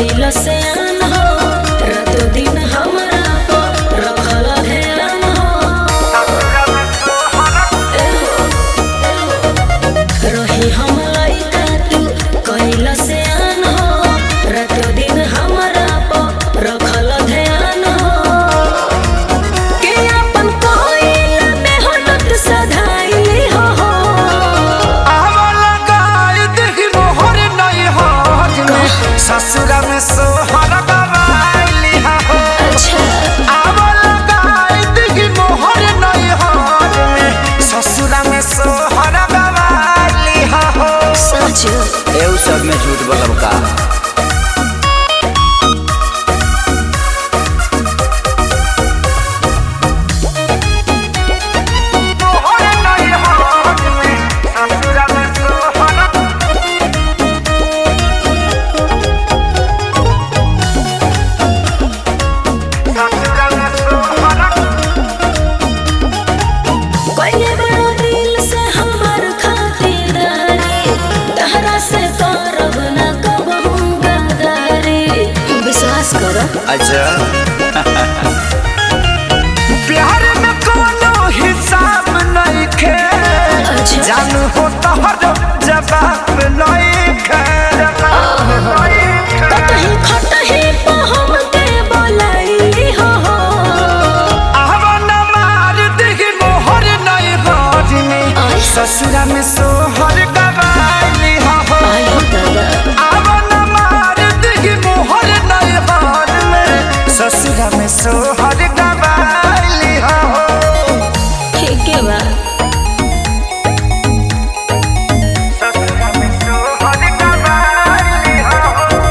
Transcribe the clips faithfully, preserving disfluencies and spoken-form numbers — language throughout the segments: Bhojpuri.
कैला से आन हो रातों दिन हमरा को रखल ध्यान हो रही हम लइका तू कैला से आन हो रातों दिन हमरा को रखल ध्यान हो के अपन कोइला मेहनत सधाई हो आवा लगाई देखी मोहर नहीं हाथ में ससुरा में सोहर गवाइली हो। अच्छा आवा लगाई देखी मोहर नहीं हाथ में ससुरा में सोहर गवाइली हो। सच एउ सब में झूठ बोलब का। मोहर नहीं हाथ में ससुरा में सोहर ससुरा में सोहर कोई बड़ो दिल से हमार खातिरदारी तहरा से करब न कबहू गद्दारी विश्वास करो। अच्छा प्यार में कोनो हिसाब नहीं खे अच्छा जानू हो तोहरो जवाब नहीं खे कतही खटही पहम के बोलाई हो आवा न मार देखी मोहर नहीं हाथ में आय। ससुरा में सोहर गवाइली हो। आई हो दादा आवा न मार देखी मोहर नहीं हाथ में ससुरा में सोहर गवाइली हो। ठीक है बा ससुरा में सोहर गवाइली हो।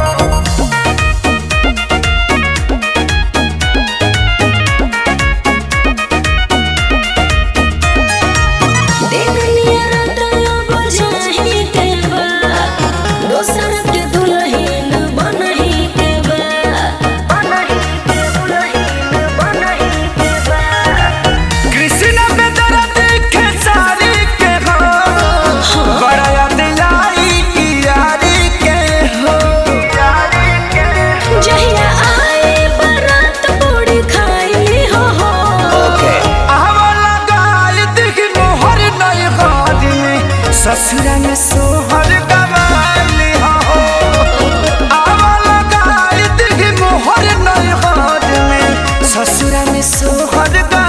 दिन नियर दया बजाही के बा दोसर के दुल्हन बनही के बा बनही के दुल्हन बनही के बा कृष्ण में दर्द के सारी के हो बड़ा याद आई यारी के हो यारी के जहिया आए बारात पूरी खाई हो हो ओके आवा लगाई देखी मोहर नहीं हाथ में ससुरा में सोहर गवाइली हो। आवा लगाई देखी मोहर नहीं हाथ में ससुरा में सोहर गवाइली